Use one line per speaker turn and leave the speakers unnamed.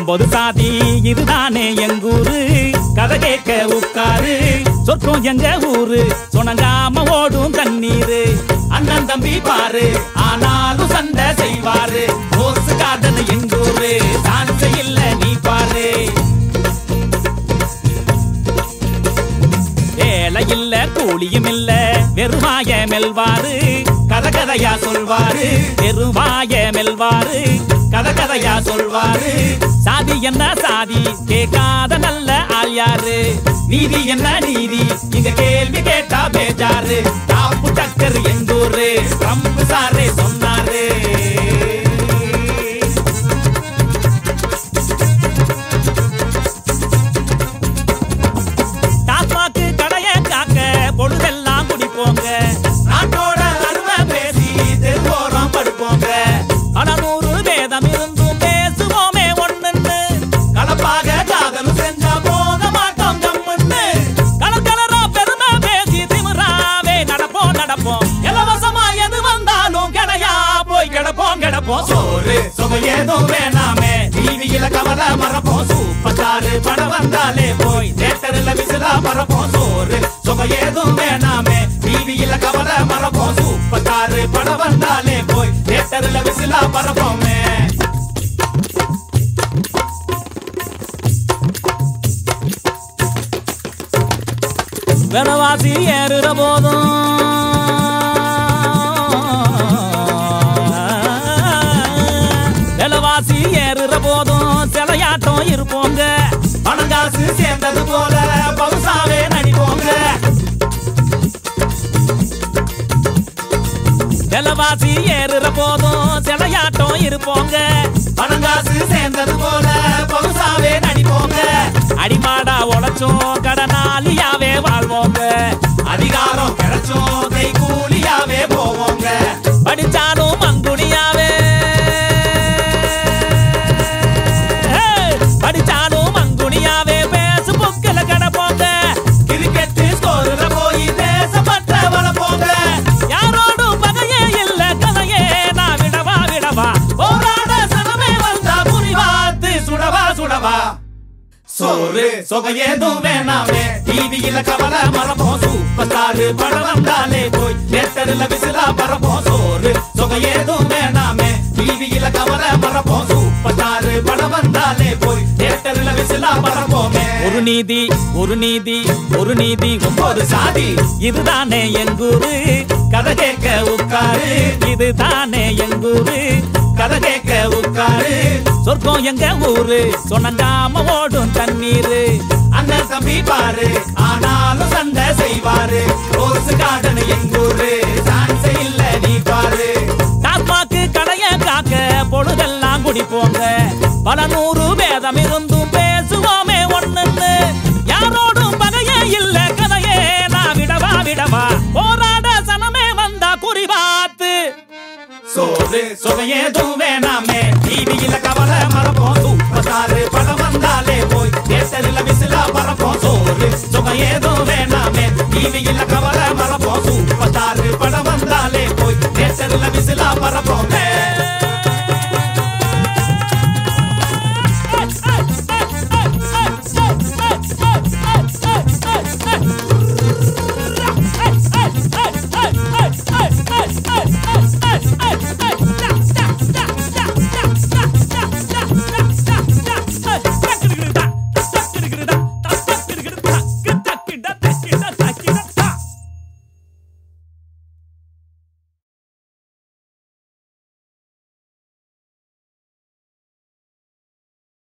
ஒன்பது சாதி இதுதானே எங்கூரு கதை கேட்க உட்காரு சொற்கும் எங்க ஊரு சொனங்காம ஓடும் தண்ணீரு அண்ணன் தம்பி பாரு ஆனாலும் சண்டை செய்வாரு ரோஸ் கார்டன் எங்கூரு சான்ஸ் இல்ல நீ பாரு வேலை இல்ல கூலியும் இல்ல வெறுவாய மெல்வாரு கதை கதையா சொல்வாரு வெறுவாய மெல்வாரு கதை கதையா சொல்வாரு சாதி என்ன சாதி கேட்காத நல்ல ஆள் யாரு நீதி என்ன நீதி இங்க கேள்வி கேட்டா பேஜாரு டாப்பு டக்கர் எங்கூரு ட்ரம்ப் சாரே சொன்னாரு டாஸ்மாக்கு கடைய காக்க பொழுதெல்லாம் குடிப்போங்க நாட்டோட அருமை பேசி தெருவோரம் படுப்போங்க ஆனா 100 வேதம் இருந்தும் பேசுவோமே ஒண்ணுன்னு கலப்பாக காதல் செஞ்சா போக மாட்டோம் கம்முன்னு கலக்கலரா பெருமை பேசி திமிராவே நடப்போம் நடப்போம் இலவசமா எது வந்தாலும் கிடையா போய் கிடப்போம் சோறு சுவை ஏதும் வேணாமே டிவியில கவலை மறப்போம் சூப்பர் ஸ்டார் படம் வந்தாலே போய் தியேட்டர்ல விசிலா மறப்போம் சோறு சுவை ஏதும் வேணாமே டிவியில கவலை மறப்போம் சூப்பர் ஸ்டார் படம் வந்தாலே போய் தியேட்டர்ல விசிலா மறப்போமே விலவாசி ஏறுற போதும் விலவாசி ஏறுற போதும் சிலையாட்டம் இருப்போங்க பணங்காசு சேர்ந்தது போல பவுசாவே நடிப்போங்க விலவாசி ஏறுற போதும் சிலையாட்டம் இருப்போங்க பணங்காசு சேர்ந்தது போல பவுசாவே நடிப்போங்க அடிமாடா உழைச்சோம் கடனாலியாவே வாழ்வோங்க அதிகாரம் கிடைச்சோம் கை கூலியாவே போவோங்க படிச்சாலும் மங்குடியாவே படிச்சாலும் மங்குடியாவே பேஸ்புக்கில் கிடப்போங்க கிரிக்கெட் ஸ்கோர்ல போய் தேசப்பட்ட வளப்போங்க யாரோடும் பகையே இல்ல கதையே நான் விடவா போராட சனமே வந்தா புரிவாத்து சுடவா சோறு சொகை ஏதும் வேணாமே டிவியில கவலை மறப்போம் சூப்பர் ஸ்டார் படம் வந்தாலே போய் தியேட்டர்ல விசிலா பறப்போம் சோறு சொகை ஏதும் வேணாமே டிவியில கவலை மறப்போம் சூப்பர் ஸ்டார் படம் வந்தாலே போய் தியேட்டர்ல விசிலா பறப்போமே ஒரு நீதி 9 சாதி இதுதானே எங்கூரு கதை கேட்க உட்காரு இதுதானே எங்கூரு கதை கேட்க உட்காரு சொர்க்கம் எங்க ஊரு சொனங்காம ஓடும் தண்ணீரு அண்ணன் தம்பி பாரு ஆனாலும் சண்டை செய்வாரு ரோஸ் கார்டன் எங்கூரு சான்ஸ் இல்ல நீ பாரு டாஸ்மாக்கு கடைய காக்க பொழுதெல்லாம் குடிப்போங்க பல 100 வேதம் இருந்தும் பேசுவோமே ஒண்ணுன்னு யாரோடும் பகையே இல்ல கதையே நான் விடவா போராட சனமே வந்தா குறிவாத்து சோறு சுவை ஏதும் வேணாமே டிவியில கவலை மறப்போம் சூப்பர் ஸ்டார் படம் வந்தாலே போய் தியேட்டர்ல விசிலா பறப்போம் சோறு சுவை ஏதும் வேணாமே டிவியில கவலை மறப்போம் சூப்பர் ஸ்டார் படம் வந்தாலே போய் தியேட்டர்ல விசிலா பறப்போம்